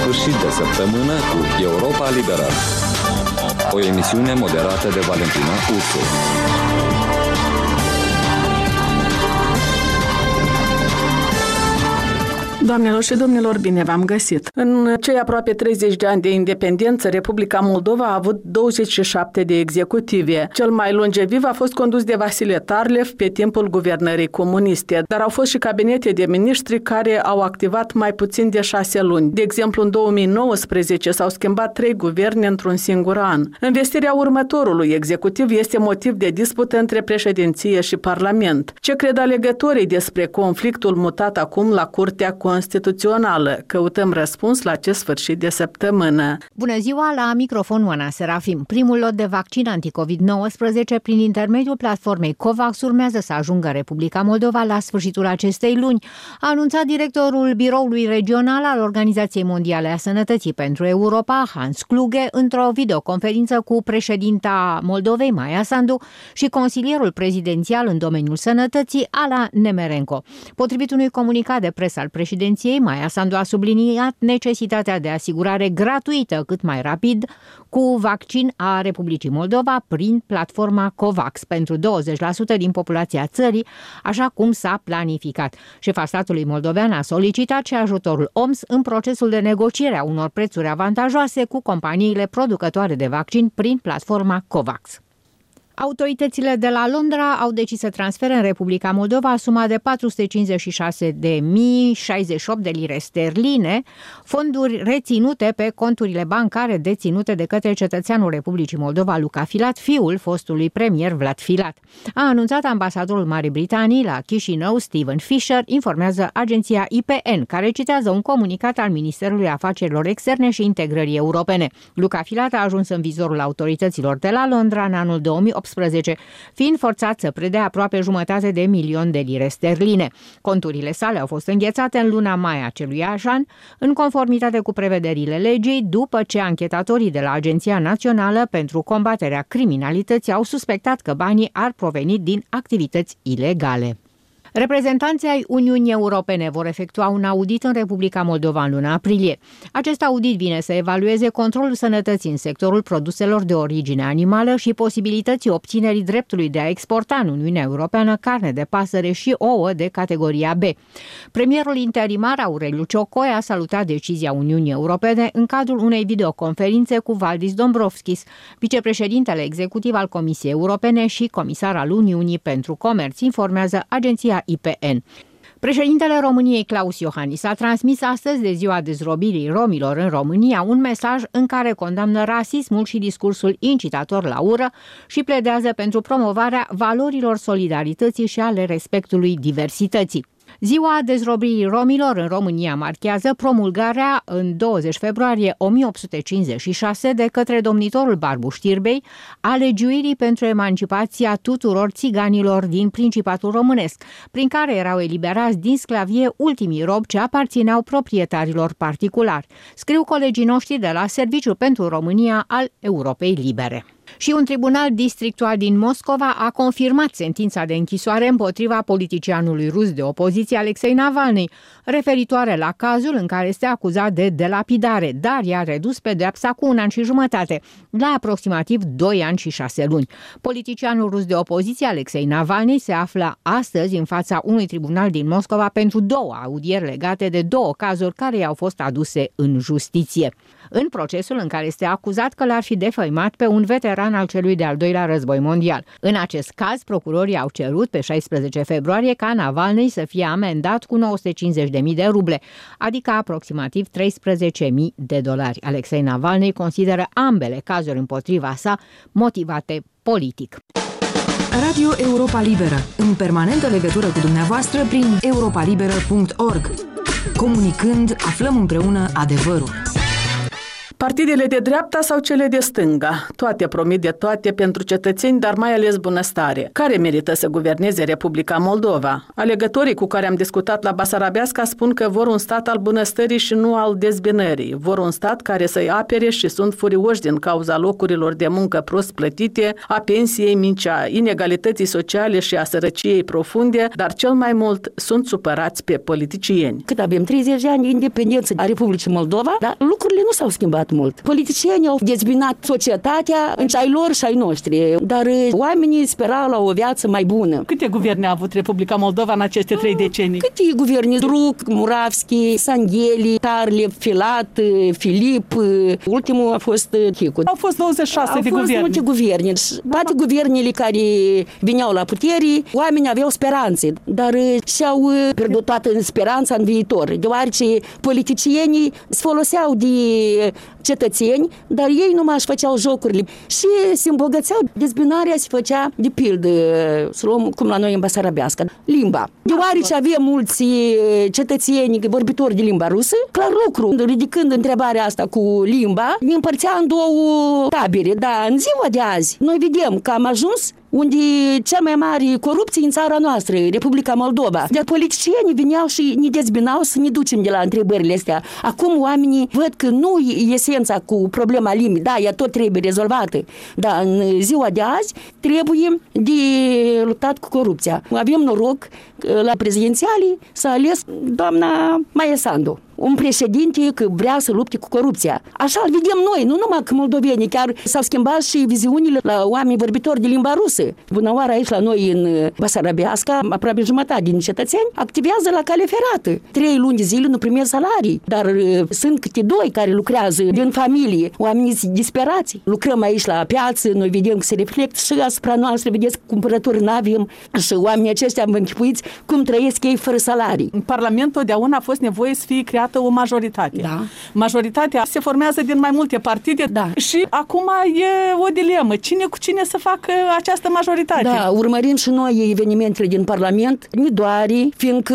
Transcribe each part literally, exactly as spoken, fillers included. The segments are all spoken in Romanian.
sfârșit de săptămână cu Europa Liberă. O emisiune moderată de Valentina Ursu. Doamnelor și domnilor, bine v-am găsit! În cei aproape treizeci de ani de independență, Republica Moldova a avut douăzeci și șapte de executive. Cel mai longeviv a fost condus de Vasile Tarlev pe timpul guvernării comuniste, dar au fost și cabinete de miniștri care au activat mai puțin de șase luni. De exemplu, în două mii nouăsprezece s-au schimbat trei guverne într-un singur an. Învestirea următorului executiv este motiv de dispută între președinție și Parlament. Ce cred alegătorii despre conflictul mutat acum la Curtea Constituțională? Căutăm răspuns la acest sfârșit de săptămână. Bună ziua, la microfon Oana Serafim. Primul lot de vaccin anticovid nouăsprezece prin intermediul platformei COVAX urmează să ajungă în Republica Moldova la sfârșitul acestei luni, a anunțat directorul biroului regional al Organizației Mondiale a Sănătății pentru Europa, Hans Kluge, într-o videoconferință cu președinta Moldovei, Maia Sandu, și consilierul prezidențial în domeniul sănătății, Ala Nemerenko. Potrivit unui comunicat de presă al președinției, Maia Sandu a subliniat necesitatea de asigurare gratuită cât mai rapid cu vaccin a Republicii Moldova prin platforma COVAX pentru douăzeci la sută din populația țării, așa cum s-a planificat. Șefa statului moldovean a solicitat și ajutorul O M S în procesul de negociere a unor prețuri avantajoase cu companiile producătoare de vaccin prin platforma COVAX. Autoritățile de la Londra au decis să transfere în Republica Moldova suma de patru sute cincizeci și șase de mii șaizeci și opt de lire sterline, fonduri reținute pe conturile bancare deținute de către cetățeanul Republicii Moldova, Luca Filat, fiul fostului premier Vlad Filat. A anunțat ambasadorul Marii Britanii la Chișinău, Stephen Fisher, informează agenția I P N, care citează un comunicat al Ministerului Afacerilor Externe și Integrării Europene. Luca Filat a ajuns în vizorul autorităților de la Londra în anul două mii optsprezece, fiind forțat să predea aproape jumătate de milion de lire sterline. Conturile sale au fost înghețate în luna mai aceluiași an, în conformitate cu prevederile legii, după ce anchetatorii de la Agenția Națională pentru Combaterea Criminalității au suspectat că banii ar proveni din activități ilegale. Reprezentanții ai Uniunii Europene vor efectua un audit în Republica Moldova în luna aprilie. Acest audit vine să evalueze controlul sănătății în sectorul produselor de origine animală și posibilității obținerii dreptului de a exporta în Uniunea Europeană carne de pasăre și ouă de categoria B. Premierul interimar Aureliu Ciocoi a salutat decizia Uniunii Europene în cadrul unei videoconferințe cu Valdis Dombrovskis, vicepreședintele executiv al Comisiei Europene și comisar al Uniunii pentru Comerț, informează agenția I P N. Președintele României Claus Iohannis a transmis astăzi, de ziua dezrobirii romilor în România, un mesaj în care condamnă rasismul și discursul incitator la ură și pledează pentru promovarea valorilor solidarității și ale respectului diversității. Ziua dezrobirii romilor în România marchează promulgarea în douăzeci februarie o mie opt sute cincizeci și șase de către domnitorul Barbu Știrbei a legiuirii pentru emancipația tuturor țiganilor din Principatul Românesc, prin care erau eliberați din sclavie ultimii robi ce aparțineau proprietarilor particulari. Scriu colegii noștri de la Serviciul pentru România al Europei Libere. Și un tribunal districtual din Moscova a confirmat sentința de închisoare împotriva politicianului rus de opoziție Alexei Navalny, referitoare la cazul în care este acuzat de delapidare, dar i-a redus pedeapsa cu un an și jumătate, la aproximativ doi ani și șase luni. Politicianul rus de opoziție Alexei Navalny se află astăzi în fața unui tribunal din Moscova pentru două audieri legate de două cazuri care i-au fost aduse în justiție. În procesul în care este acuzat că l-ar fi defăimat pe un veteran al celui de-al doilea război mondial. În acest caz, procurorii au cerut pe șaisprezece februarie ca Navalny să fie amendat cu nouă sute cincizeci de mii de ruble, adică aproximativ treisprezece mii de dolari. Alexei Navalny consideră ambele cazuri împotriva sa motivate politic. Radio Europa Liberă, în permanentă legătură cu dumneavoastră prin europa liberă punct org. Comunicând, aflăm împreună adevărul. Partidele de dreapta sau cele de stânga, toate promit de toate pentru cetățeni, dar mai ales bunăstare. Care merită să guverneze Republica Moldova? Alegătorii cu care am discutat la Basarabeasca spun că vor un stat al bunăstării și nu al dezbinării. Vor un stat care să-i apere și sunt furioși din cauza locurilor de muncă prost plătite, a pensiei mici, a inegalității sociale și a sărăciei profunde, dar cel mai mult sunt supărați pe politicieni. Cât avem treizeci de ani de independență a Republicii Moldova, dar lucrurile nu s-au schimbat mult. Politicienii au dezbinat societatea în ai lor și ai noștri, dar oamenii sperau la o viață mai bună. Câte guverne a avut Republica Moldova în aceste trei decenii? Câte guverne? Druc, Muravski, Sangheli, Tarlev, Filat, Filip, ultimul a fost Chicu. Au fost douăzeci și șase au de fost guverne. multe guverne. Toate guvernele care veneau la putere, oamenii aveau speranțe, dar și-au pierdut toată speranța în viitor, deoarece politicienii se foloseau de cetățeni, dar ei numai își făceau jocurile și se îmbogățeau. Dezbinarea se făcea de pildă, să luăm cum la noi în Basarabeasca, limba. Deoarece avem mulți cetățeni vorbitori de limba rusă, clar lucru, ridicând întrebarea asta cu limba, ne împărțea în două tabere, dar în ziua de azi noi vedem că am ajuns unde cea mai mare corupție în țara noastră, Republica Moldova. De politicienii veneau și ne dezbinau să ne ducem de la întrebările astea. Acum oamenii văd că nu e esența cu problema limbii, da, ea tot trebuie rezolvată, dar în ziua de azi trebuie de luptat cu corupția. Avem noroc la prezidențialii s-a ales doamna Maia Sandu, un președinte că vrea să lupte cu corupția. Așa îl vedem noi, nu numai că moldovenii, chiar s-au schimbat și viziunile la oameni vorbitori de limba rusă. Bună oară, aici la noi în Basarabeasca, aproape jumătate din cetățeni activează la cale ferată. Trei luni de zile nu primesc salarii, dar uh, sunt câte doi care lucrează din familie, oamenii disperați. Lucrăm aici la piață, noi vedem că se reflectă și asupra noastră, vedeți că cumpărături n-avem și oamenii aceștia, vă închipuiți cum trăiesc ei fără salarii. În Parlament totdeauna a fost nevoie să fie creată o majoritate. Da. Majoritatea se formează din mai multe partide, da. Și acum e o dilemă. Cine cu cine să facă această majoritate? Da, urmărim și noi evenimentele din Parlament, ne doare, fiindcă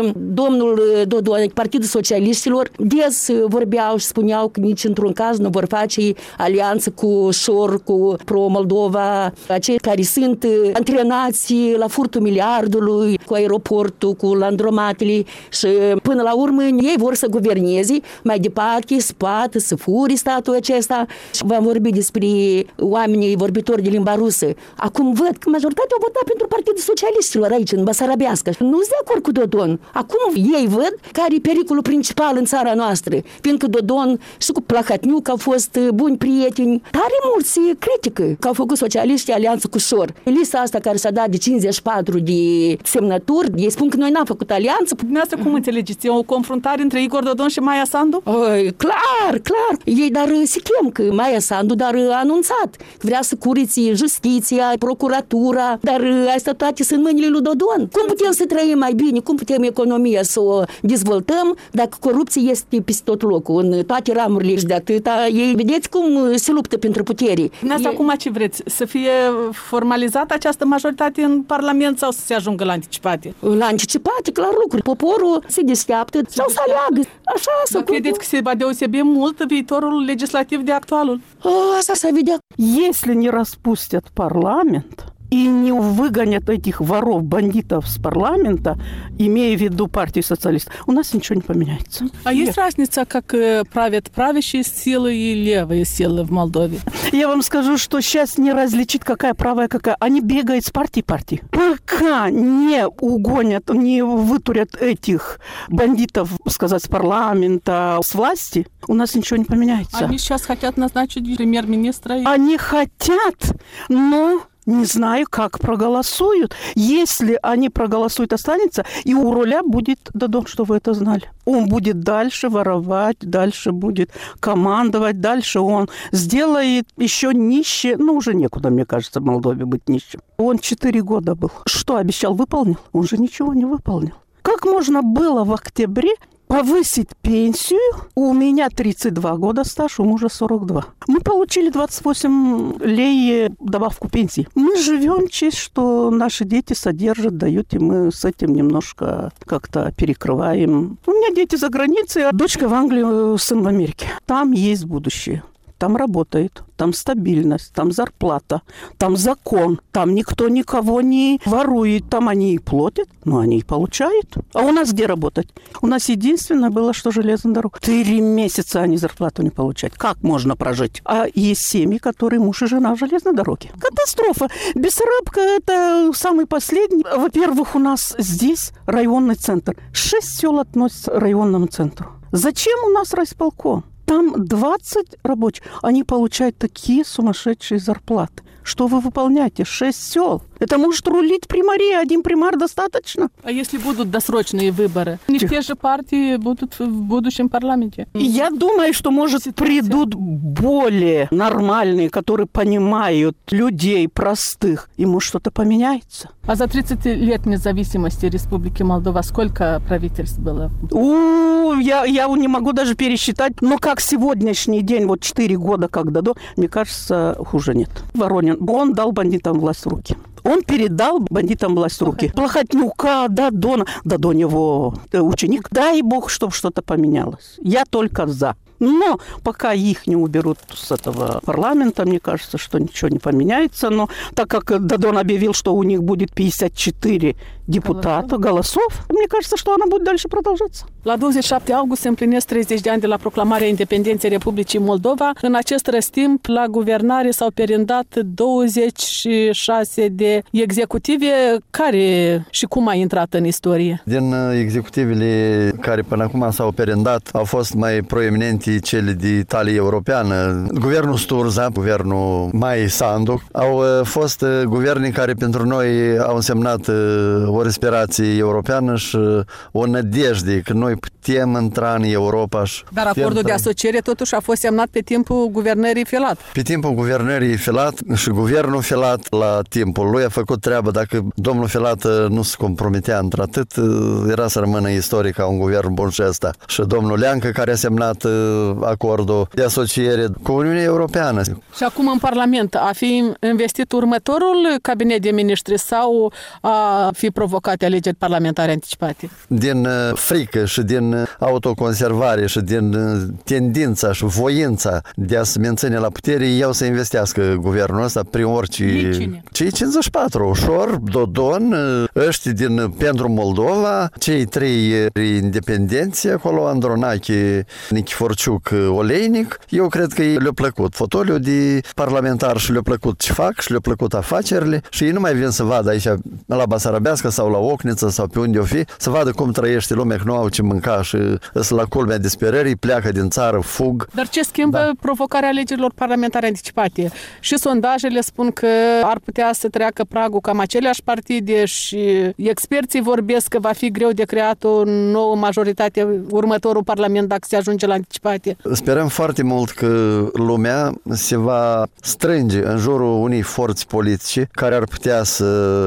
domnul Dodon, Partidul Socialiștilor, des vorbeau și spuneau că nici într-un caz nu vor face alianță cu Șor, cu Pro-Moldova, acei care sunt antrenați la furtul miliardului, cu aeroportul, cu landromatele și până la urmă ei vor să guverneze mai departe, spate, să furi statul acesta. Și v-am vorbit despre oamenii vorbitori de limba rusă. Acum văd că majoritatea au votat pentru Partidul Socialiștilor aici, în Basarabeasca. Nu sunt de acord cu Dodon. Acum ei văd care e pericolul principal în țara noastră. Fiindcă Dodon și cu Plahotniuc au fost buni prieteni. Tare mulți critică că au făcut socialiștii alianță cu Șor. Lista asta care s-a dat de cincizeci și patru de semnături, ei spun că noi n-am făcut alianță. Dumneavoastră cum înțelegeți? E o confruntare între Igor Dodon și Maia Sandu? Oi, clar, clar. Ei dar se chem că Maia Sandu dar a anunțat că vrea să curiți justiția, procuratura, dar astea toate sunt mâinile lui Dodon. Cum putem să trăim mai bine? Cum putem economia să o dezvoltăm dacă corupția este peste tot locul, în toate ramurile și de atâta? Ei, vedeți cum se luptă pentru putere. Asta e... acum ce vreți? Să fie formalizată această majoritate în Parlament sau să se ajungă la anticipate? La anticipate, clar lucru. Poporul se deșteaptă sau să aleagă. Așa, să credeți că se va deosebi mult viitorul legislativ de actualul? O, asta să vedea. Если не распустят парламент и не выгонят этих воров, бандитов с парламента, имея в виду партию социалистов, у нас ничего не поменяется. А есть разница, как правят правящие силы и левые силы в Молдове? Я вам скажу, что сейчас не различить, какая правая, какая. Они бегают с партии в партии. Пока не угонят, не вытурят этих бандитов, сказать, с парламента, с власти, у нас ничего не поменяется. Они сейчас хотят назначить премьер-министра. Они хотят, но... Не знаю, как проголосуют. Если они проголосуют, останется, и у руля будет Додон, что вы это знали. Он будет дальше воровать, дальше будет командовать, дальше он сделает еще нище. Ну, уже некуда, мне кажется, в Молдове быть нищим. Он четыре года был. Что обещал, выполнил? Он же ничего не выполнил. Как можно было в октябре повысить пенсию. У меня тридцать два года стаж, у мужа сорок два. Мы получили двадцать восемь лей добавку пенсии. Мы живем честь, что наши дети содержат, дают, и мы с этим немножко как-то перекрываем. У меня дети за границей, а дочка в Англии, сын в Америке. Там есть будущее. Там работает, там стабильность, там зарплата, там закон, там никто никого не ворует, там они и платят, но они и получают. А у нас где работать? У нас единственное было, что железная дорога. Три месяца они зарплату не получают. Как можно прожить? А есть семьи, которые муж и жена в железной дороге. Катастрофа. Бессарабка – это самый последний. Во-первых, у нас здесь районный центр. Шесть сел относятся к районному центру. Зачем у нас райисполком? Там двадцать рабочих. Они получают такие сумасшедшие зарплаты. Что вы выполняете? Шесть сел. Это может рулить примария. Один примар достаточно. А если будут досрочные выборы? Не те же партии будут в будущем парламенте? Я думаю, что, может, Ситуация. придут более нормальные, которые понимают людей простых. И, может, что-то поменяется. А за тридцать лет независимости Республики Молдова сколько правительств было? У, я, я не могу даже пересчитать. Но как сегодняшний день, вот четыре года, как Дадон, мне кажется, хуже нет. Воронин, он дал бандитам власть в руки. Он передал бандитам власть в руки. Плохотнюка, Дадона. Дадон его ученик. Дай бог, чтобы что-то поменялось. Я только за. Но пока их не уберут с этого парламента, мне кажется, что ничего не поменяется. Но так как Дадон объявил, что у них будет пятьдесят четыре депутата, голосов, мне кажется, что она будет дальше продолжаться. La douăzeci și șapte august se împlinesc treizeci de ani de la proclamarea independenței Republicii Moldova. În acest răstimp, la guvernare s-au perindat douăzeci și șase de executive. Care și cum a intrat în istorie? Din executivele care până acum s-au perindat au fost mai proeminenti cele de talie europeană. Guvernul Sturza, guvernul Mai Sandu, au fost guverne care pentru noi au însemnat o respirație europeană și o nădejde că noi putem intra în Europa. Și Dar acordul de asociere totuși a fost semnat pe timpul guvernării Filat. Pe timpul guvernării Filat și guvernul Filat la timpul lui a făcut treabă. Dacă domnul Filat nu se compromitea într-atât, era să rămână istoric ca un guvern bun și ăsta. Și domnul Leancă care a semnat acordul de asociere cu Uniunea Europeană. Și acum în Parlament a fi investit următorul cabinet de miniștri sau a fi provocate alegeri parlamentare anticipate? Din frică și din autoconservare și din tendința și voința de a se menține la putere, iau să investească guvernul ăsta prin orice... Cei cincizeci și patru, ușor, Dodon, ăștia din pentru Moldova, cei trei independenți acolo, Andronache, Nichiforciuc, Oleinic, eu cred că ei le-a plăcut fotoliul de parlamentar și le-a plăcut ce fac și le-a plăcut afacerile și ei nu mai vin să vadă aici la Basarabească sau la Ocniță sau pe unde o fi, să vadă cum trăiește lumea, că nu au ce mânca și sunt la culmea disperării, pleacă din țară, fug. Dar ce schimbă da. provocarea alegerilor parlamentare anticipate? Și sondajele spun că ar putea să treacă pragul cam aceleași partide și experții vorbesc că va fi greu de creat o nouă majoritate următorul parlament dacă se ajunge la anticipate. Sperăm foarte mult că lumea se va strânge în jurul unei forțe politice care ar putea să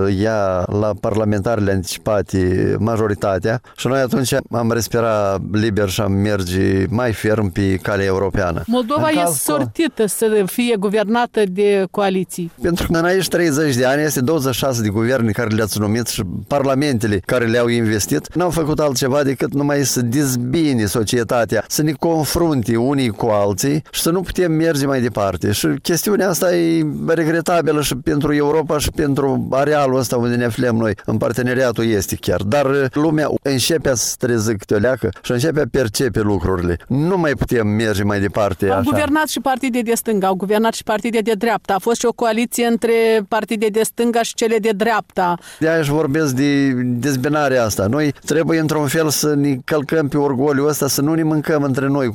ia la parlamentarele anticipate majoritatea și noi atunci am respira liber și am merge mai ferm pe calea europeană. Moldova e sortită să fie guvernată de coaliții. Pentru că în aici treizeci de ani este douăzeci și șase de guverne care le-ați numit și parlamentele care le-au investit n-au făcut altceva decât numai să dezbine societatea, să ne confrunte unii cu alții și să nu putem merge mai departe. Și chestiunea asta e regretabilă și pentru Europa și pentru arealul ăsta unde ne aflăm noi, în parteneriatul estic chiar. Dar lumea începe să se treză câte o leacă și începe a percepe lucrurile. Nu mai putem merge mai departe Au așa. guvernat și partide de stânga, au guvernat și partide de dreapta. A fost și o coaliție între partide de stânga și cele de dreapta. De-aia își vorbesc de dezbinarea asta. Noi trebuie într-un fel să ne călcăm pe orgoliul ăsta, să nu ne mâncăm între noi, cum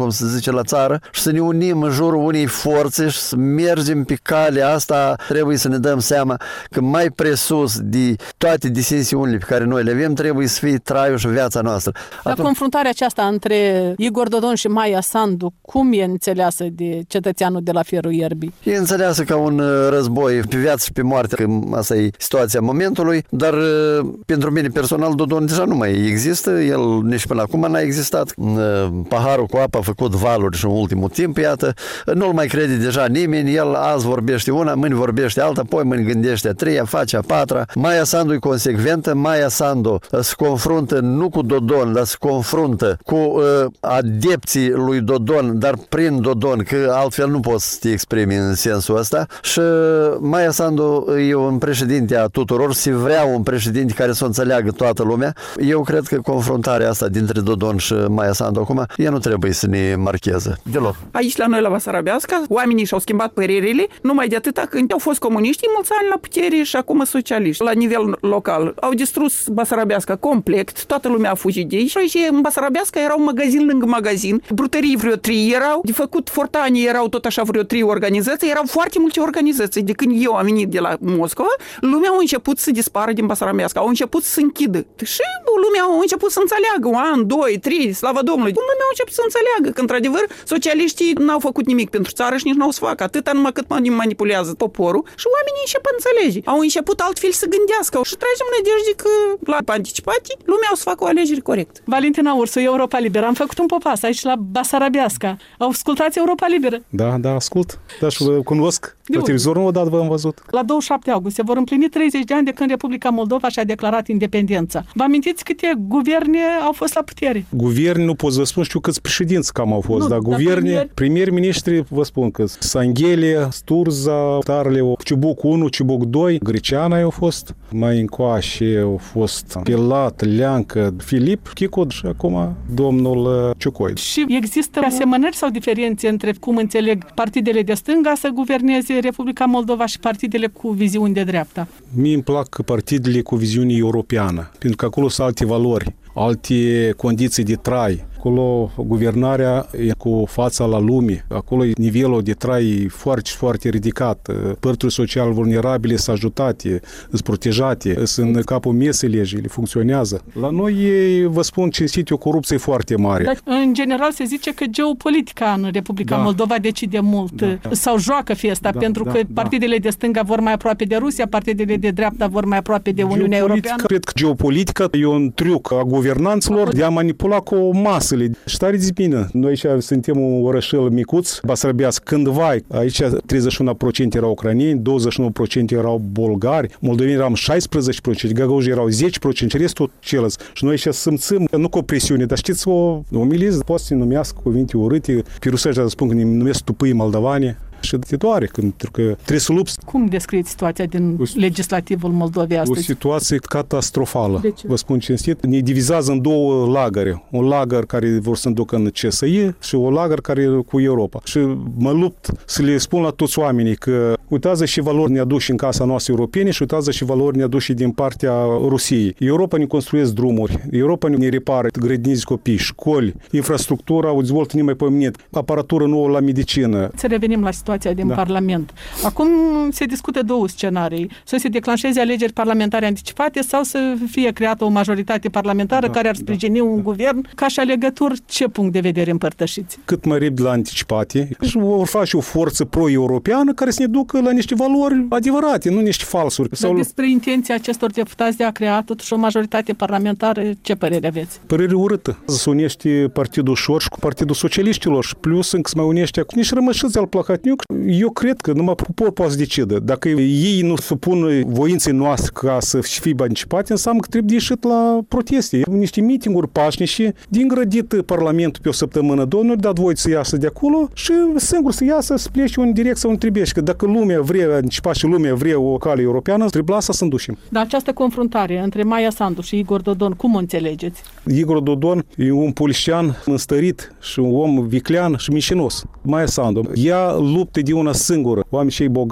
cum se zice la țară, și să ne unim în jurul unei forțe și să mergem pe calea asta. Trebuie să ne dăm seama că mai presus de toate disensiunile pe care noi le avem, trebuie să fie traiul și viața noastră. Dar Atunci... confruntarea aceasta între Igor Dodon și Maia Sandu, cum e înțeleasă de cetățeanul de la Fierul Ierbii? E înțeleasă ca un război pe viață și pe moarte, că asta e situația momentului, dar pentru mine personal Dodon deja nu mai există, el nici până acum n-a existat. Paharul cu apă a făcut valuri și în ultimul timp, iată, nu-l mai crede deja nimeni, el azi vorbește una, mâine vorbește alta, apoi mâine gândește a treia, face a patra. Maia Sandu e consecventă, Maia Sandu se confruntă nu cu Dodon, dar se confruntă cu uh, adepții lui Dodon, dar prin Dodon, că altfel nu poți să te exprimi în sensul ăsta. Și Maia Sandu e un președinte a tuturor, se vrea un președinte care să o înțeleagă toată lumea. Eu cred că confruntarea asta dintre Dodon și Maia Sandu acum, ea nu trebuie să ne marcheze deloc. Aici la noi la Basarabeasca, oamenii și-au schimbat părerile numai de atâta când au fost comuniști mulți ani la putere și acum socialiști. La nivel local au distrus Basarabeasca complet, toată lumea a fugit de aici. Și în Basarabeasca era un magazin lângă magazin, brutării vreo trei erau, de făcut fortanii erau tot așa vreo trei organizații, erau foarte multe organizații. De când eu am venit de la Moscova, lumea a început să dispară din Basarabeasca, au început să se închidă. Și lumea a început să înțeleagă, un an, doi, trei, slavă Domnului. Lumea a început să înțeleagă că, într-adevăr, socialiștii n-au făcut nimic pentru țară și nici n-au să facă, atâta numai cât manipulează poporul și oamenii încep să înțelege. Au început altfel să gândească și tragem nădejde că la participate lumea o să facă o alegere corectă. Valentina Ursu, Europa Liberă. Am făcut un popas aici la Basarabeasca. Ascultați Europa Liberă? Da, da, ascult. Da, și vă cunosc. Pe televizor nu o dată v-am văzut. La douăzeci și șapte august se vor împlini treizeci de ani de când Republica Moldova și-a declarat independența. Vă amintiți câte guverne au fost la putere? Guverne nu pot să vă spun, știu câți președinți cam au fost, nu, dar guverne, dar premier-ministri, vă spun că Sanghelie, Sturza, Tarleu, Ciubuc unu, Ciubuc doi, Greceana au fost, mai încoace au fost Pilat, Leancă, Filip, Chicod și acum domnul Ciucoi. Și există asemănări sau diferențe între cum înțeleg partidele de stânga să guverneze Republica Moldova și partidele cu viziuni de dreapta? Mie îmi plac partidele cu viziune europeană, pentru că acolo sunt alte valori, alte condiții de trai. Acolo guvernarea e cu fața la lume, acolo nivelul de trai foarte, foarte ridicat. Părțile sociale vulnerabile sunt ajutate, sunt protejate, sunt în capul mesei legile, funcționează. La noi, vă spun cinstit, e o corupție foarte mare. Dar, în general, se zice că geopolitica în Republica da. Moldova decide mult da, da. sau joacă fiesta, da, pentru da, că da. partidele de stânga vor mai aproape de Rusia, partidele de dreapta vor mai aproape de Uniunea Europeană. Cred că geopolitica e un truc a guvernanților de a manipula cu o masă. Și tare de bine. Noi aici suntem un orășel micuț, Basarabeasca. Cândva aici treizeci și unu la sută erau ucraineni, douăzeci și nouă la sută erau bulgari, moldoveni eram șaisprezece la sută, gagauzi erau zece la sută, restul celălalt. Și noi aici simțim, nu cu o presiune, dar știți, o, o miliză poate să ne numească cuvinte urâte. Pe rusești spun că ne numesc tupâi moldovani. Și te doare, pentru că trebuie să lupți. Cum descrieți situația din o, legislativul Moldovei astăzi? O situație catastrofală. Vă spun cinstit. Ne divizează în două lagăre. Un lagăr care vor să înducă în C S I și un lagăr care cu Europa. Și mă lupt să le spun la toți oamenii că uitați și valori ne aduși în casa noastră europene și uitați și valori ne aduși din partea Rusiei. Europa ne construiesc drumuri, Europa ne repară grădiniți copii, școli, infrastructura o dezvoltă nemaipomenit, aparatură nouă la medicină. Să revenim la situația din da. Parlament. Acum se discută două scenarii. Să se declanșeze alegeri parlamentare anticipate sau să fie creată o majoritate parlamentară da, care ar sprijini da, un da. guvern. Ca și alegători, ce punct de vedere împărtășiți? Cât mai repede la anticipate și vor face o forță pro-europeană care să ne ducă la niște valori adevărate, nu niște falsuri. Dar sau... despre intenția acestor deputați de a crea totuși o majoritate parlamentară, ce părere aveți? Părere urâtă. Se unește Partidul Șor și cu Partidul Socialiștilor și plus încă se mai unește cu niște rămășiți al Plahotniuc. Eu cred că numai popor poate să decide. Dacă ei nu supun voinței noastre ca să fie anticipate, înseamnă că trebuie ieșit la proteste. Niște mitinguri pașnice, din grădit Parlamentul pe o săptămână, două, nu dat voie să iasă de acolo și singur să iasă, să plece în direcție unde trebuie. Și că dacă lumea vrea anticipat și lumea vrea o cale europeană, trebuie asta să înducem. Dar această confruntare între Maia Sandu și Igor Dodon, cum o înțelegeți? Igor Dodon e un poliștian înstărit și un om viclean și mișinos. Maia Sandu, ea luptă de una singură. Oamenii cei bogați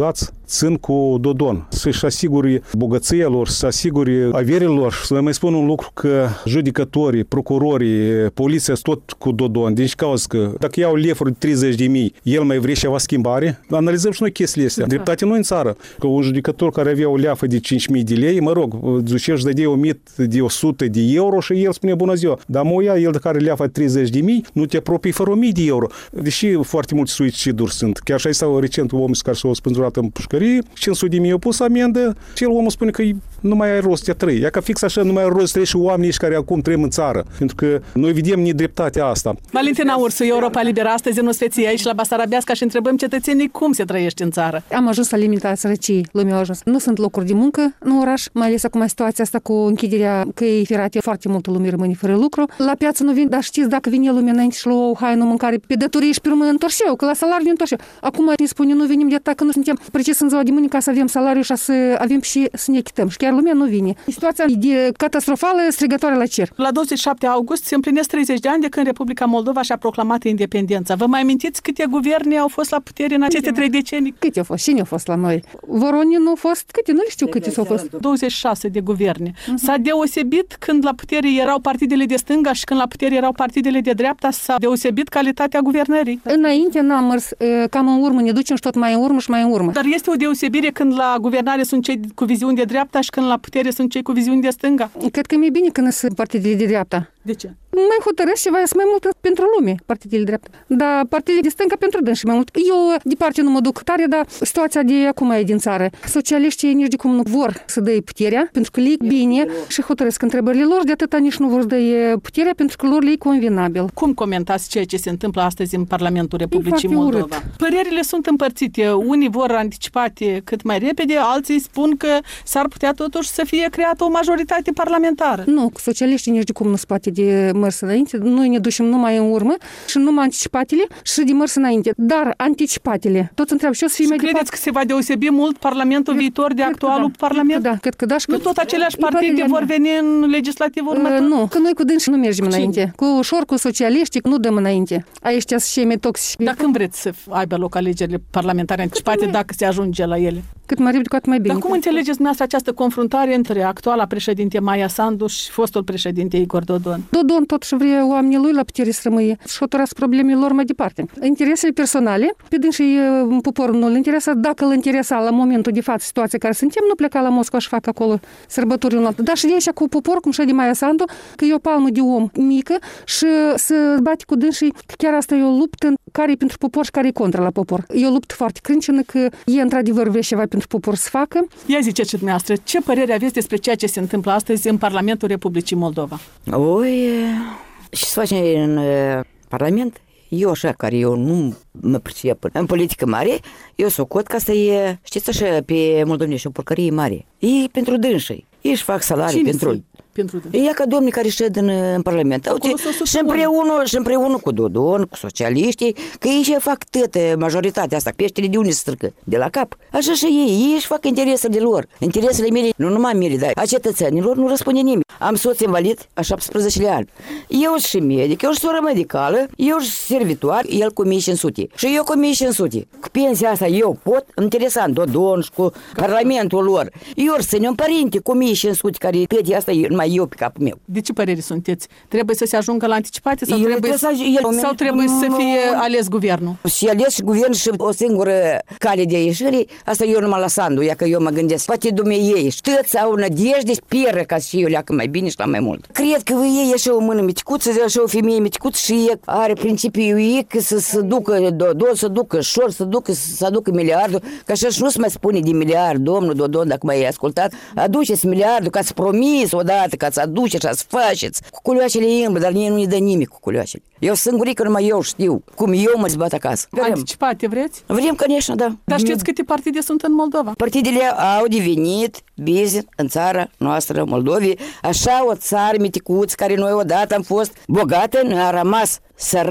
țin cu Dodon, să-și asigure bogăția lor, să asigure averile lor. Să mai spun un lucru că judecătorii, procurorii, poliția tot cu Dodon. Deci cauza că dacă iau lefuri de treizeci de mii, el mai vrea ceva schimbare, analizăm și noi chestiile astea. Da. Dreptate noi în țară. Că un judecător care avea o leafă de cinci mii de lei, mă rog, ducești de o mie de o sută de euro și el spune bună ziua. Dar mă ia el de care leafă de treizeci de mii, nu te apropii fără o mie de euro. Deși foarte mulți suiciduri sunt. Chiar și sau recent omul care s-a spânzurat în pușcărie, cinci sute de mii au pus amendă și el omul spune că nu mai ai rost de a trăi. Ia că fix așa nu mai ai rost de trăi și oamenii care acum trăim în țară. Pentru că noi vedem nedreptatea asta. Valentina Ursu, Europa Liberă, astăzi în Osveție, aici la Basarabeasca și întrebăm cetățenii cum se trăiește în țară. Am ajuns la limita sărăciei, lumea a ajuns. Nu sunt locuri de muncă în oraș, mai ales acum situația asta cu închiderea căii ferate, foarte multă lume rămâne fără lucru. La piață nu vin, dar știți, dacă vine lumea înainte și lua o haină, mâncare, pe datorii și pe urmă întorșeu, că la salariu ne întorșeu. Acum ne spune, nu venim de atât, că nu suntem precis în ziua de mâine ca să avem salariu și să avem și să ne achităm. Și chiar lumea nu vine. Situația e catastrofală, strigătoare la cer. La douăzeci și șapte august se împlinesc treizeci de ani de când Republica Moldova și-a proclamat independența. Vă mai amintiți câte guverne au fost la putere în aceste trei decenii? Câte au fost? Cine au fost la noi? Voronin nu au fost? Câte? Nu știu câte s-au fost. douăzeci și șase de guverne. Uh-huh. S-a deosebit când la putere erau partidele de stânga și când la putere erau partidele de dreapta, s-a deosebit calitatea guvernării. Înainte n-am mers cam în urmă, ne ducem și tot mai în urmă și mai în urmă. Dar este o deosebire când la guvernare sunt cei cu viziuni de dreapta și când la putere sunt cei cu viziuni de stânga? Cred că e bine când sunt partidele de dreapta. De ce? Mai hotărăsc ceva, sunt mai mult pentru lume, partidele de dreapta. Dar partidele de stânga pentru dânsi mai mult. Eu, departe, nu mă duc tare, dar situația de acum e din țară. Socialiștii nici de cum nu vor să dea puterea, pentru că le e bine și hotărăsc întrebările lor, de atâta nici nu vor să dea puterea, pentru că lor le e convenabil. Cum comentați ceea ce se întâmplă astăzi în Parlamentul Republicii Moldova? Urât. Părerile sunt împărțite. Unii vor anticipate cât mai repede, alții spun că s-ar putea totuși să fie creată o majoritate parlamentară. Nu, socialiștii nici de cum nu se poate de mers înainte. Noi ne ducem numai în urmă și numai anticipatele și de mers înainte. Dar anticipatele, toți întreabă și o să fie și mai credeți departe. că se va deosebi mult Parlamentul cred, viitor de actualul da, Parlament? Da, cred că da. Și nu că, tot aceleași partide vor veni în legislativ următor? Uh, nu, că noi cu dânsi nu mergem Cine? înainte. Cu ușor, cu socialiștii, nu dăm înainte. Aici sunt și mai toxici. Dar când vreți să aibă loc alegerile parlamentare anticipate, dacă se ajunge la ele? Cât mai repede, cu atât mai bine. Dar cum înțelegeți dumneavoastră această confruntare între actuala președinte Maia Sandu și fostul președinte Igor Dodon? Dodon tot și vrea oamenii lui la putere să rămâie și hotărăsc problemele lor mai departe. Interesele personale, pe dânsii poporul nu îl interesa, dacă îl interesa la momentul de față situația care suntem, nu pleca la Moscova și fac acolo sărbători un altă. Dar și de aici cu popor, cum și de Maia Sandu, că e o palmă de om mică și să bate cu dânsii, că chiar asta e o luptă care e pentru popor și care e contra la popor. E o luptă foarte crâncenă, că e într-adevăr vrea ceva pentru popor să facă. Ia ziceți dumneavoastră, ce părere aveți despre ceea ce se întâmplă astăzi în Parlamentul Republicii Moldova? Oi, și se face în Parlament, eu așa, care eu nu mă pricep în politică mare, eu socot că asta e, știți așa, pe moldovnești, o porcărie mare. E pentru dânsii. Ei își fac salarii Cine pentru... pentru e ca domnii care șed în, în Parlament. Uite, și împreună, și împreună cu Dodon, cu socialiștii, că ei și fac toată majoritatea asta. Peștele de unde se strâcă? De la cap. Așa și ei. Ei își fac interesele lor. Interesele mele, nu numai mele, dar a cetățenilor nu răspunde nimeni. Am soț invalid a șaptesprezece ani. Eu și medic, eu și soră medicală, eu și servitoar, el cu mie cinci sute. Și eu cu mie cinci sute. Cu pensia asta eu pot, interesant, Dodon și cu Parlamentul lor. Eu să ne părinte cu mie cinci sute, care tăti asta e numai eu pe capul meu. De ce părere sunteți? Trebuie să se ajungă la anticipate sau eu trebuie, să, el, sau trebuie să fie ales guvernul? Și ales și guvern și o singură cale de ieșire, asta eu numai la Sandu, ia că eu mă gândesc, poate dumneiei, și toți au nădejde, speră ca și eu leacă mai bine și la mai mult. Cred că ei e și o mână miticuță, și o femeie miticuță și e are principiul ei că să se ducă Dodon, să ducă șor, să ducă, să aducă miliardul, că așa și nu se mai spune de miliard, domnul Dodon, dacă mai ai ascultat, aduceți miliardul, că ați promis odată, că ați aduceți și ați faceți. Cu culioașele îmblă, dar ei nu-i dă nimic cu culioașele. Eu singurică numai eu știu cum eu mă zbat acasă. Vrem. Anticipate vreți? Vrem, конечно, da. Dar știți câte partide sunt în Moldova? Partidele au devenit business în țara noastră, Moldovei, așa o țară miticuță, care noi odată am fost bogată, noi am rămas sărași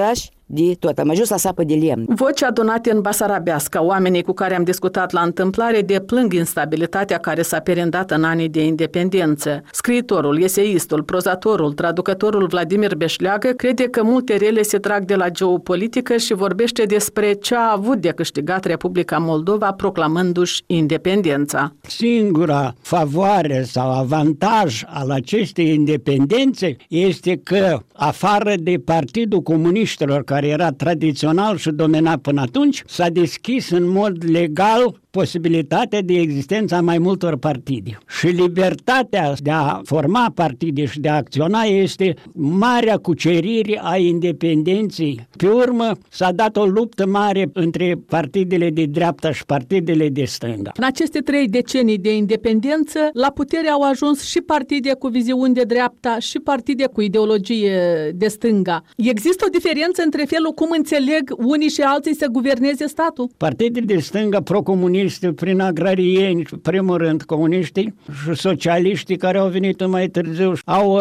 de tot. Am ajuns la sapă de lemn. Voci adunate în Basarabeasca, oamenii cu care am discutat la întâmplare deplâng instabilitatea care s-a perindat în anii de independență. Scriitorul, eseistul, prozatorul, traducătorul Vladimir Beșleagă crede că multe rele se trag de la geopolitică și vorbește despre ce a avut de câștigat Republica Moldova proclamându-și independența. Singura favoare sau avantaj al acestei independențe este că, afară de Partidul Comuniștilor, care era tradițional și domina până atunci, s-a deschis în mod legal posibilitatea de existența mai multor partide. Și libertatea de a forma partide și de a acționa este marea cucerire a independenței. Pe urmă s-a dat o luptă mare între partidele de dreapta și partidele de stânga. În aceste trei decenii de independență, la putere au ajuns și partide cu viziuni de dreapta și partide cu ideologie de stânga. Există o diferență între felul cum înțeleg unii și alții să guverneze statul? Partidele de stânga pro-comuniste, prin agrarieni, primul rând comuniștii și socialiștii care au venit mai târziu, au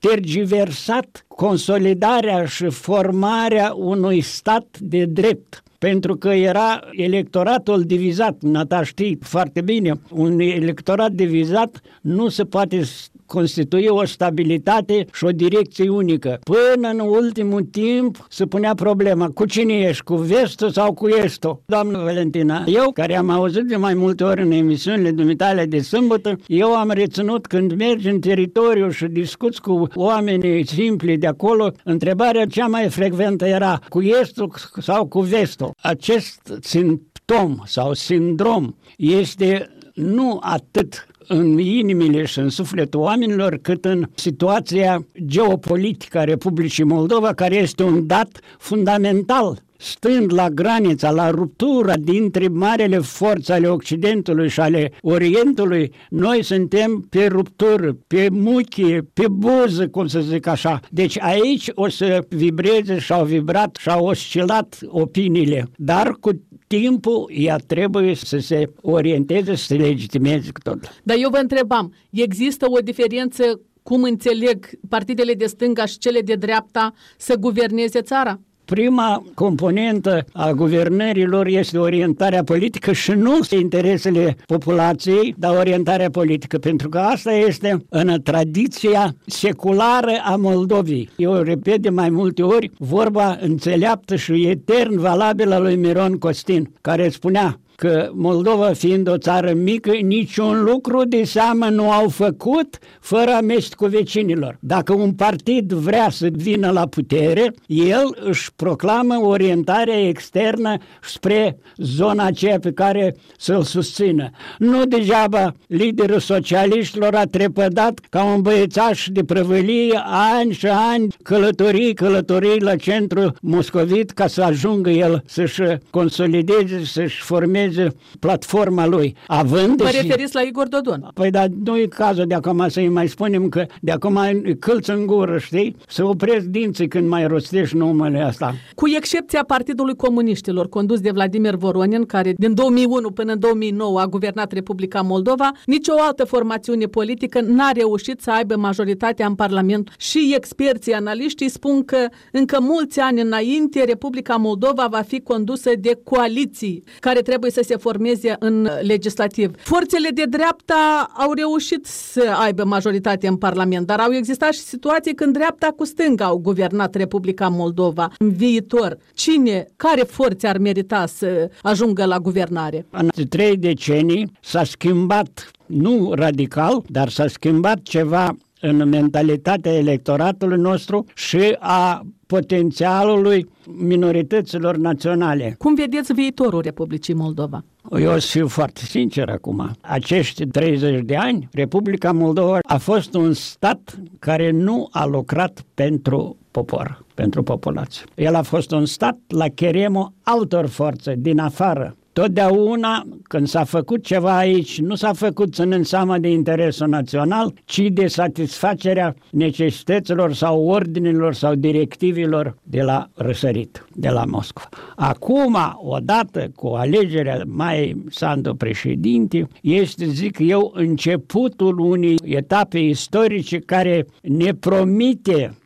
tergiversat consolidarea și formarea unui stat de drept. Pentru că era electoratul divizat, Nata știi foarte bine, un electorat divizat nu se poate constitui o stabilitate și o direcție unică. Până în ultimul timp se punea problema, cu cine ești, cu vestul sau cu estul? Doamnă Valentina, eu, care am auzit de mai multe ori în emisiunile dumitale de sâmbătă, eu am reținut când mergi în teritoriu și discuți cu oamenii simpli de acolo, întrebarea cea mai frecventă era cu estul sau cu vestul. Acest simptom sau sindrom este nu atât în inimile și în sufletul oamenilor, cât în situația geopolitică a Republicii Moldova, care este un dat fundamental. Stând la granița, la ruptura dintre marele forțe ale Occidentului și ale Orientului, noi suntem pe ruptură, pe muchie, pe buză, cum să zic așa. Deci aici o să vibreze și au vibrat și au oscilat opiniile, dar cu timpul ea trebuie să se orienteze, să se legitimeze tot. Dar eu vă întrebam, există o diferență cum înțeleg partidele de stânga și cele de dreapta să guverneze țara? Prima componentă a guvernărilor este orientarea politică și nu interesele populației, dar orientarea politică, pentru că asta este în tradiția seculară a Moldovei. Eu repet de mai multe ori vorba înțeleaptă și etern valabilă a lui Miron Costin, care spunea că Moldova, fiind o țară mică, niciun lucru de seamă nu au făcut fără amestecul vecinilor. Dacă un partid vrea să vină la putere, el își proclamă orientarea externă spre zona aceea pe care să-l susțină. Nu degeaba liderul socialiștilor a trepădat ca un băiețaș de prăvălie ani și ani, călătorii, călătorii la centrul moscovit ca să ajungă el să-și consolideze, să-și formeze platforma lui. Având Vă și... referiți la Igor Dodon? Păi dar nu e cazul de acum să-i mai spunem că de acum câlți în gură, știi? Să opresc dinții când mai rostești numele ăsta. Cu excepția Partidului Comuniștilor, condus de Vladimir Voronin, care din două mii unu până în două mii nouă a guvernat Republica Moldova, nicio altă formațiune politică n-a reușit să aibă majoritatea în Parlament și experții, analiștii spun că încă mulți ani înainte Republica Moldova va fi condusă de coaliții care trebuie să se formeze în legislativ. Forțele de dreapta au reușit să aibă majoritate în Parlament, dar au existat și situații când dreapta cu stânga au guvernat Republica Moldova. În viitor, cine, care forțe ar merita să ajungă la guvernare? În trei decenii s-a schimbat, nu radical, dar s-a schimbat ceva în mentalitatea electoratului nostru și a potențialului minorităților naționale. Cum vedeți viitorul Republicii Moldova? Eu o să fiu foarte sincer acum. Acești treizeci de ani, Republica Moldova a fost un stat care nu a lucrat pentru popor, pentru populație. El a fost un stat la cheremul altor forțe din afară. Totdeauna, când s-a făcut ceva aici, nu s-a făcut ținând seama de interesul național, ci de satisfacerea necesităților sau ordinelor sau directivelor de la răsărit, de la Moscova. Acum, odată cu alegerea Mai Sandu președinte, este, zic eu, începutul unei etape istorice care ne promite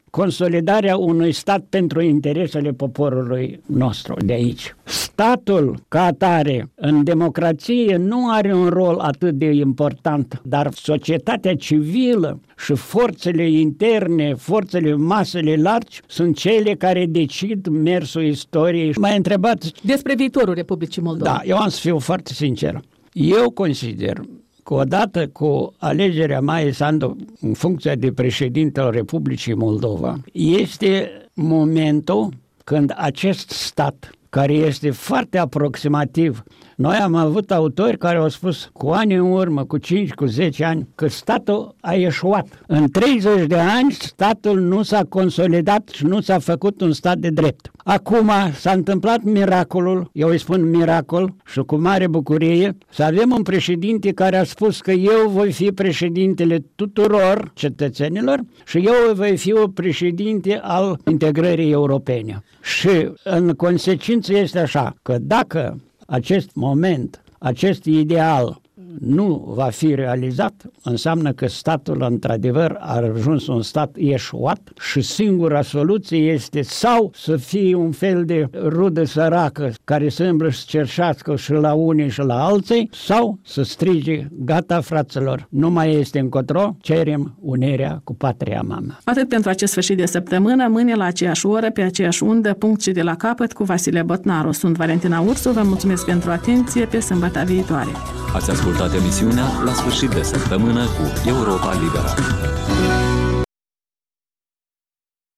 consolidarea unui stat pentru interesele poporului nostru de aici. Statul ca atare în democrație nu are un rol atât de important, dar societatea civilă și forțele interne, forțele masele largi sunt cele care decid mersul istoriei. M-ai întrebat despre viitorul Republicii Moldova. Da, eu am să fiu foarte sincer. Eu consider că odată cu alegerea Maiei Sandu în funcția de președinte al Republicii Moldova, este momentul când acest stat, care este foarte aproximativ. Noi am avut autori care au spus cu ani în urmă, cu cinci, cu zece ani, că statul a eșuat. În treizeci de ani statul nu s-a consolidat și nu s-a făcut un stat de drept. Acum s-a întâmplat miracolul, eu îi spun miracol și cu mare bucurie, să avem un președinte care a spus că eu voi fi președintele tuturor cetățenilor și eu voi fi o președinte al integrării europene. Și în consecință este așa, că dacă acest moment, acest ideal nu va fi realizat, înseamnă că statul într-adevăr a ajuns un stat eșuat și singura soluție este sau să fie un fel de rudă săracă care să îmbră și cerșească și la unii și la alții, sau să strige, gata fraților, nu mai este încotro, cerem unirea cu patria mamă. Atât pentru acest sfârșit de săptămână, mâine la aceeași oră, pe aceeași undă, punct și de la capăt cu Vasile Botnaru. Sunt Valentina Ursu, vă mulțumesc pentru atenție, pe sâmbătă viitoare. Ați ascultat emisiunea La sfârșit de săptămână cu Europa Liberă.